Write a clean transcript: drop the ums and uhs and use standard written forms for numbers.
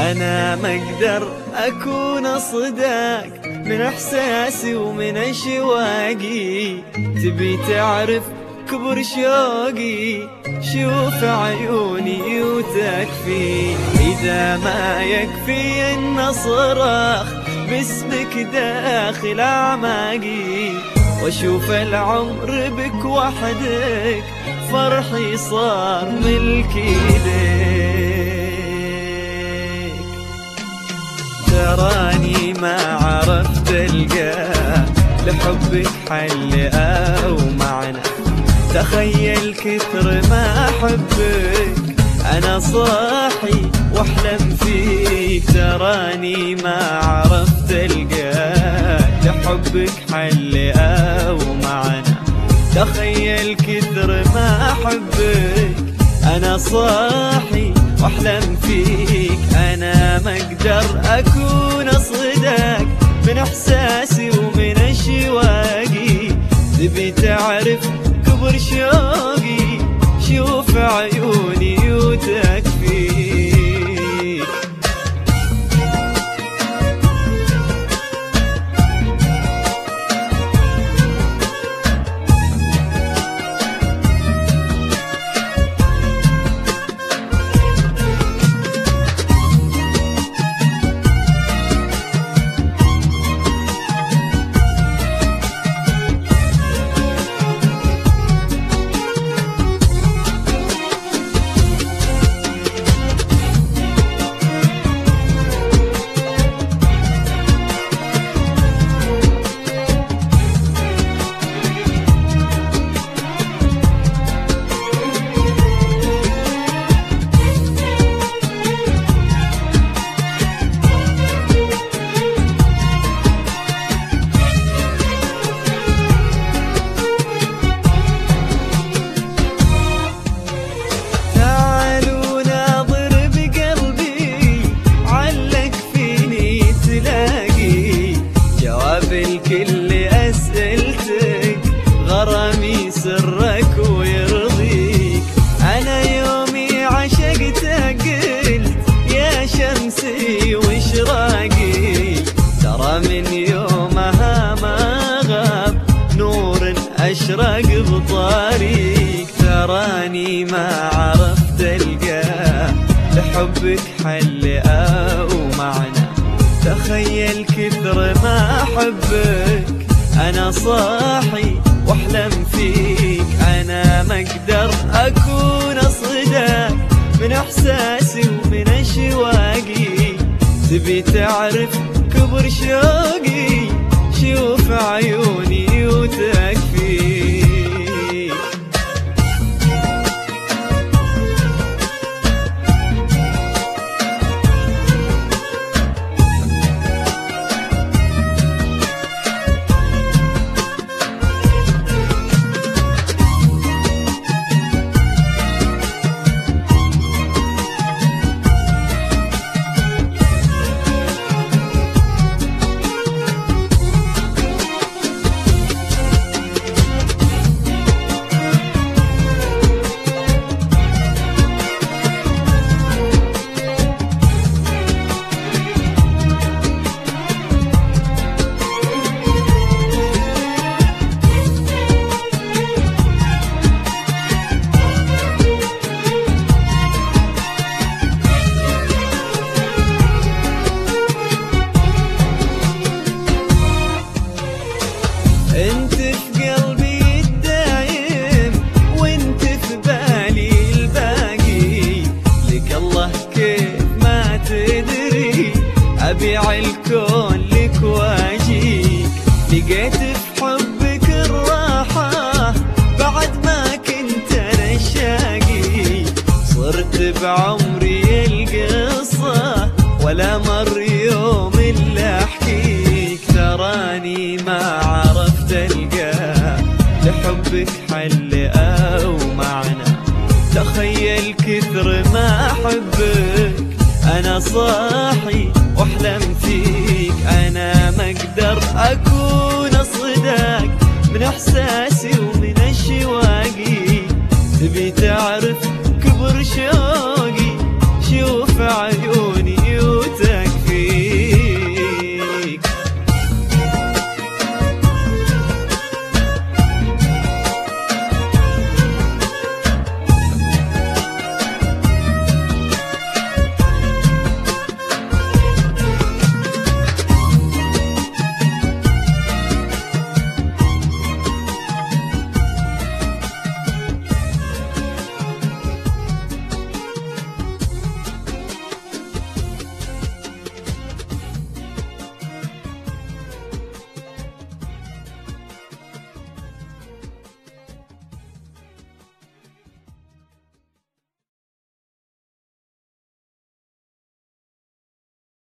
أنا ما أقدر أكون صداك من إحساسي ومن أشواقي. تبي تعرف كبر شوقي، شوف عيوني وتكفي. إذا ما يكفي إن أصرخ باسمك داخل أعماقي، وأشوف العمر بك وحدك، فرحي صار ملك إيديك. تراني ما عرفت ألقى لحبك حل أو معنى. تخيل كثر ما أحبك أنا صاحي وأحلم فيك. تراني ما عرفت ألقى لحبك حل أو معنى. تخيل كثر ما أحبك أنا صاحي وأحلم فيك. أنا ما أقدر أكون صداك من إحساسي ومن أشواقي. تبي تعرف كبر شوقي، شوف عيوني وتكفيك. الكل أسئلتك غرامي سرك ويرضيك. أنا يومي عشقتك قلت يا شمسي وإشراقي. ترى من يومها ما غاب نور أشرق بطريق. تراني ما عرفت ألقى لحبك حل أو معنى. تخيل كثر ما أحبك أنا صاحي وأحلم فيك. أنا ما أقدر أكون صداك من إحساسي ومن أشواقي. تبي تعرف كبر شوقي، شوف عيوني وتكفيك. انت في قلبي الدايم وانت في بالي الباقي. لك الله كيف ما تدري ابيع الكون لك واجيك. لقيت في حبك الراحة بعد ما كنت انا شاقي. صرت بعمري القصة ولا مر يوم الا احكيك. تراني ما عرفت ألقى لحبك حل أو معنى. تخيل كثر ما أحبك أنا صاحي وأحلم فيك. أنا ما أقدر أكون صداك من إحساسي ومن أشواقي. تبي تعرف كبر شوقي،